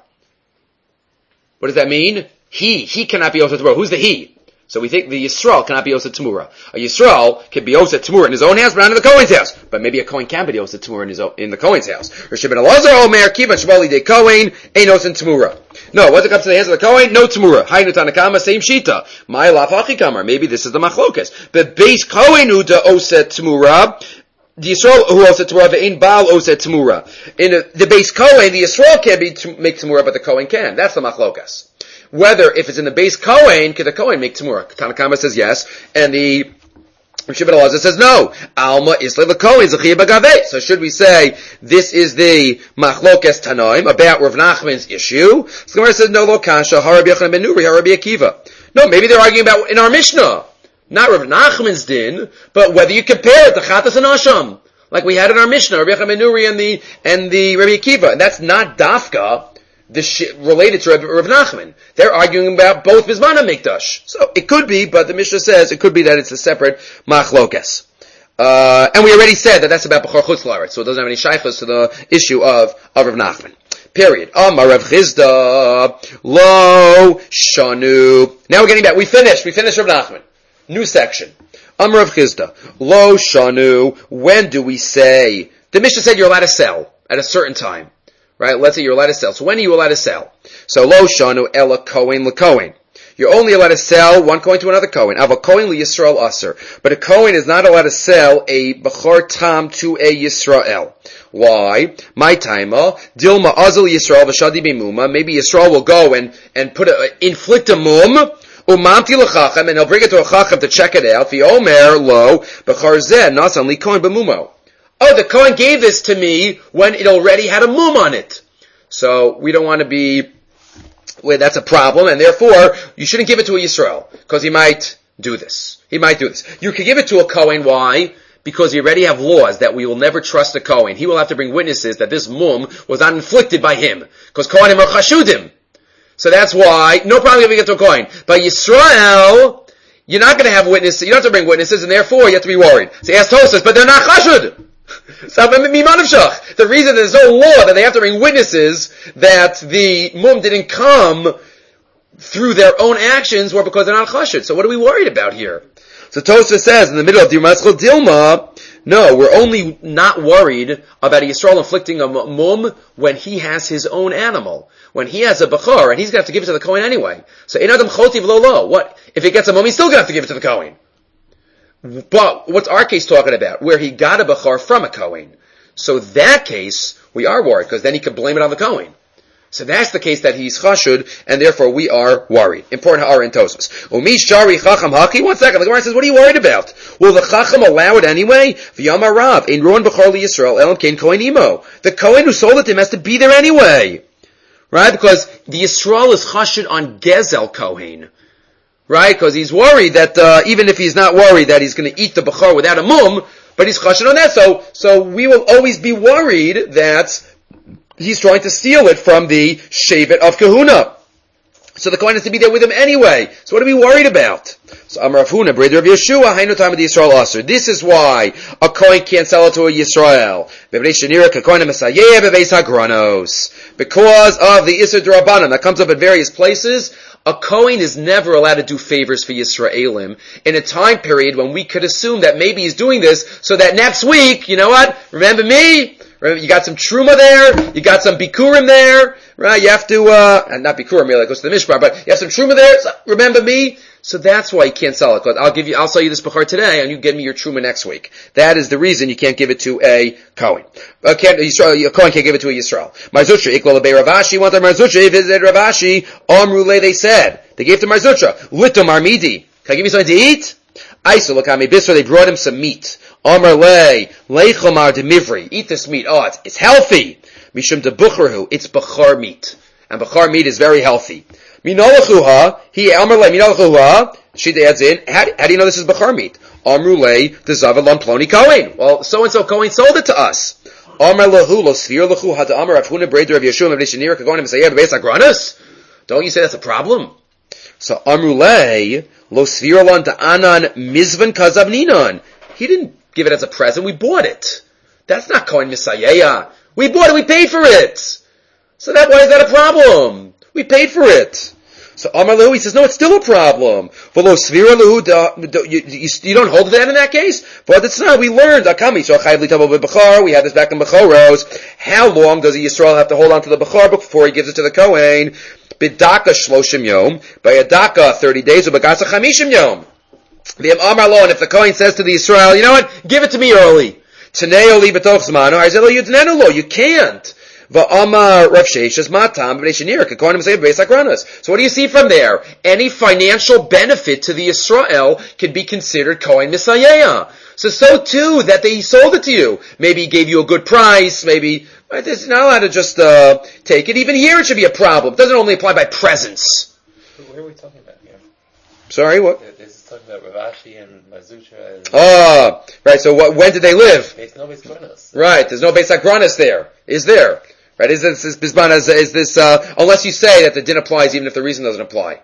What does that mean? He cannot be Osa Tamura. Who's the he? So we think the Yisrael cannot be Osa Tamura. A Yisrael can be Osa Tamura in his own house, but not in the Kohen's house. But maybe a Kohen can be Osa Tamura in the Kohen's house. Rashi ben Elazar Omer Kivan Shmali de Kohen ain't Osa Tamura. No, once it comes to the hands of the Kohen, no Tamura. Hainu Tanakama, same Shita. My Laf Achikamar. Maybe this is the Machlokas. But base Kohen Uda Osa Tamura. the Yisrael who owes it Tamura, ve'in Baal owes it Tamura. In the base Kohen, the Yisrael can't make Tamura, but the Kohen can. That's the machlokas. Whether, if it's in the base Kohen, can the Kohen make Tamura? Tanakama says yes, and the Shimon Elazar says no. Alma isle the Kohen zechiyah bagaveh. So should we say this is the machlokas Tanoim about Rav Nachman's issue? So the Gemara says no. Lo kasha harabi Yochanan ben Nuri harabi Akiva. No, maybe they're arguing about in our Mishnah, not Rav Nachman's din, but whether you compare it to Chatas and Asham, like we had in our Mishnah, Rabbi Yochanan ben Nuri and the Rabbi Akiva, and that's not Dafka related to Rav Nachman. They're arguing about both Bizman and Mikdash. So it could be, but the Mishnah says it could be that it's a separate machlokas. And we already said that that's about Bechor Chutz La'aretz, so it doesn't have any shaychus to the issue of Rav Nachman. Period. Amar Rav Chizda, lo shanu. Now we're getting back. We finished Rav Nachman. New section. Amar Rav Chizda, lo shanu. When do we say? The Mishnah said you're allowed to sell at a certain time. Right? Let's say you're allowed to sell. So when are you allowed to sell? So lo shanu ela kohen lekohen. You're only allowed to sell one coin to another Kohen. Ava Kohen li Yisrael aser. But a Kohen is not allowed to sell a Bechor Tam to a Yisrael. Why? My taima, Dilma Azal Yisrael v'shadi b'muma. Maybe Yisrael will go and inflict a mum, umamti l'chachem, and he'll bring it to a chachem to check it out. V'omer lo, Bechor zeh, nasan li Kohen b'mumo. Oh, the Kohen gave this to me when it already had a mum on it. So we don't want to be, well, that's a problem, and therefore you shouldn't give it to a Yisrael, because he might do this. You can give it to a Kohen, why? Because you already have laws that we will never trust a Kohen. He will have to bring witnesses that this mum was not inflicted by him, because Kohanim are chashudim. So that's why, no problem giving it to a Kohen. But Yisrael, you're not going to have witnesses, you don't have to bring witnesses, and therefore you have to be worried. So he asked Tosas, but they're not chashud. So the reason there's no law that they have to bring witnesses that the mum didn't come through their own actions or because they're not chashud. So what are we worried about here? So Tosfos says in the middle of Dirmatzchol Dilma, no, we're only not worried about a Yisrael inflicting a mum when he has his own animal. When he has a bechor, and he's going to have to give it to the Kohen anyway. So in Adam chotiv lo lo. What? If he gets a mum, he's still going to have to give it to the Kohen. But what's our case talking about? Where he got a bechor from a Kohen. So that case, we are worried, because then he could blame it on the Kohen. So that's the case that he's chashud, and therefore we are worried. Important ha'ara in Tosfos. Umish shari chacham haki. 1 second. The Gemara says, what are you worried about? Will the chacham allow it anyway? V'yamar Rav, in ruin bechor li Yisrael, elam kein Kohen imo. The Kohen who sold it to him has to be there anyway. Right? Because the Yisrael is chashud on Gezel Kohen. Right? Because he's worried that, even if he's not worried that he's going to eat the bechor without a mum, but he's chashud on that. So we will always be worried that he's trying to steal it from the Shevet of Kahuna. So the Kohen has to be there with him anyway. So what are we worried about? So Amar Rav Huna, brother of Yeshua, Hainu Tam of the Yisrael Aser. This is why a Kohen can't sell it to a Yisrael. Because of the Isser D'Rabbanan that comes up at various places, a Kohen is never allowed to do favors for Yisraelim in a time period when we could assume that maybe he's doing this so that next week, you know what? Remember me? You got some truma there, you got some bikurim there, right? You have to, not bikurim really, it goes to the mishpah, but you have some truma there, so remember me? So that's why you can't sell it, because I'll sell you this bechor today, and you give me your truma next week. That is the reason you can't give it to a Kohen. A Kohen can't give it to a Yisrael. Marzutra, Ikla Lebei Ravashi, want the Marzutra, visited Ravashi, Amrule, they said. They gave to Marzutra, Litom Armidi. Can I give you something to eat? Aisu Lakami Bisra, they brought him some meat. Amar le, leichomar de mivri. Eat this meat. Oh, it's healthy. Mishum de buchrahu. It's bechar meat. And bechar meat is very healthy. Minolachuha. Amar le, minolachuha. She adds in, how do you know this is bechar meat? Amru le, de zavalon ploni kohen. Well, so-and-so Kohen sold it to us. Amar lehu, lo sfir lechu, hada amar avhuna breder of Yeshua, mevnishanir, kagonim, sayyad, beis agranas. Don't you say that's a problem? So, Amru le, lo sfir lon da anan mizvan kazav ninon. He didn't give it as a present. We bought it. That's not Kohen Misayaya. We bought it. We paid for it. So why is that a problem? We paid for it. So Amar Lehu, he says, no, it's still a problem. You don't hold that in that case? But it's not. We learned. We had this back in Bechoros. How long does a Yisrael have to hold on to the Bechor before he gives it to the Kohen? Bidaka shloshim yom. By a daka, 30 days. Ubagasa chamishim yom. And if the Kohen says to the Yisrael, you know what, give it to me early. Taneo li betoch zmano, harzelo yudnenu lo. You can't. Va'amar Rav Sheshes matam b'nei kakonim say b'beis hakranos. So what do you see from there? Any financial benefit to the Yisrael can be considered kohen misayeya. So too that he sold it to you. Maybe he gave you a good price. Maybe right, it's not allowed to just take it. Even here, it should be a problem. It doesn't only apply by presence. Where are we talking about here? Sorry, what? This is talking about Rav Ashi and Mazutra. Right. So when did they live? There's no Beis Hakranos. Right. There's no Beis Hakranos there. Is there? Right? Is this unless you say that the din applies even if the reason doesn't apply.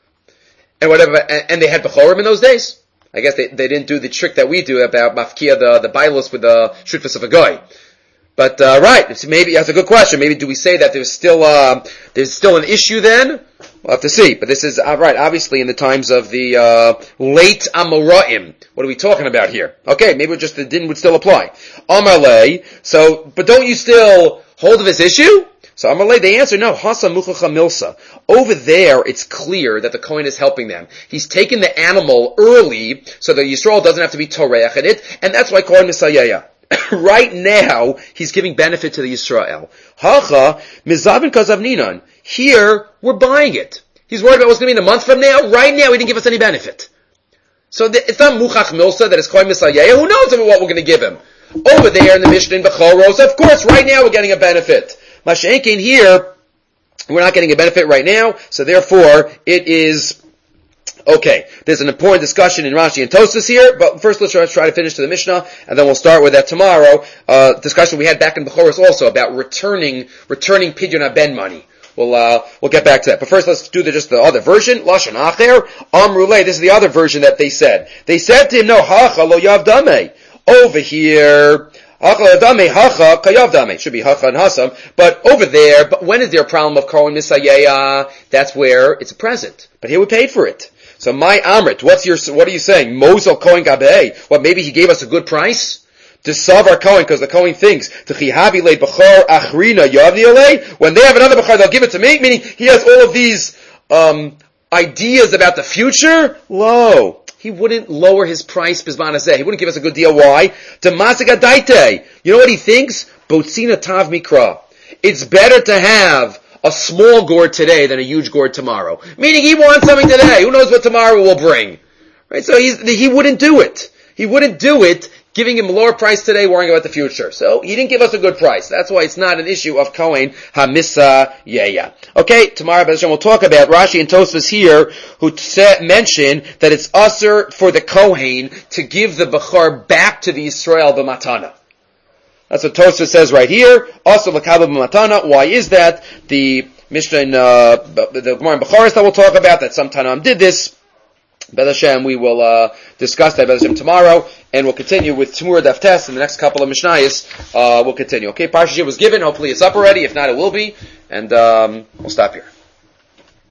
And whatever, and they had Bechorim in those days? I guess they didn't do the trick that we do about mafkia, the bailos with the shutfus of a guy. But, right, maybe, that's a good question. Maybe do we say that there's still an issue then? We'll have to see. But this is, right, obviously in the times of the, late Amoraim. What are we talking about here? Okay, maybe just the din would still apply. Amalei, but don't you still hold of this issue? So Amalei, they answer, no, Hasa Muchacha Milsa. Over there, it's clear that the Kohen is helping them. He's taken the animal early, so that Yisrael doesn't have to be Toreach in it, and that's why Kohen Misayeya. Right now, he's giving benefit to the Yisrael. Hacha, Mizavin Kazavninan. Here, we're buying it. He's worried about what's going to be in a month from now. Right now, he didn't give us any benefit. So it's not Muchach Milsa that it's Kohen Misayeya. Who knows what we're going to give him? Over there in the Mishnah in Bechoros, of course, right now we're getting a benefit. Mashenkin here, we're not getting a benefit right now, so therefore, it is okay. There's an important discussion in Rashi and Tosfos here, but first let's try to finish to the Mishnah, and then we'll start with that tomorrow. Discussion we had back in Bechoros also about returning Pidyon HaBen money. We'll get back to that. But first let's do just the other version. Lashon Acher, Amrulei, this is the other version that they said. They said to him, no, Hacha lo Yavdame. Over here, it should be Hacha and Hasam, but over there, but when is there a problem of Kohen Misayeya? That's where it's a present. But here we paid for it. So my Amrit, what are you saying? Mozel Kohen Gabei. What, maybe he gave us a good price? To solve our Kohen, because the Kohen thinks, when they have another Bechar, they'll give it to me, meaning he has all of these, ideas about the future? Lo. He wouldn't lower his price, Bizman Hazeh. He wouldn't give us a good deal. Why? Daite. You know what he thinks? Botzina Tav Mikra. It's better to have a small gourd today than a huge gourd tomorrow. Meaning he wants something today. Who knows what tomorrow will bring? Right? So he wouldn't do it. He wouldn't do it, giving him a lower price today, worrying about the future. So he didn't give us a good price. That's why it's not an issue of Kohen HaMisayeya. Okay, tomorrow we'll talk about Rashi and Tosfos here, who mention that it's usher for the Kohen to give the Bechar back to the Yisrael b'matana. That's what Tosfos says right here. Also l'kabel b'matana. Why is that? The Mishnah in the Gemara in Bechoros that we'll talk about, that some Tanam did this. Be'ez Hashem, we will discuss that Be'ez Hashem tomorrow, and we'll continue with Tzmura Daf Tes in the next couple of Mishnayos. We'll continue. Okay, Parsha was given. Hopefully it's up already. If not, it will be. And we'll stop here.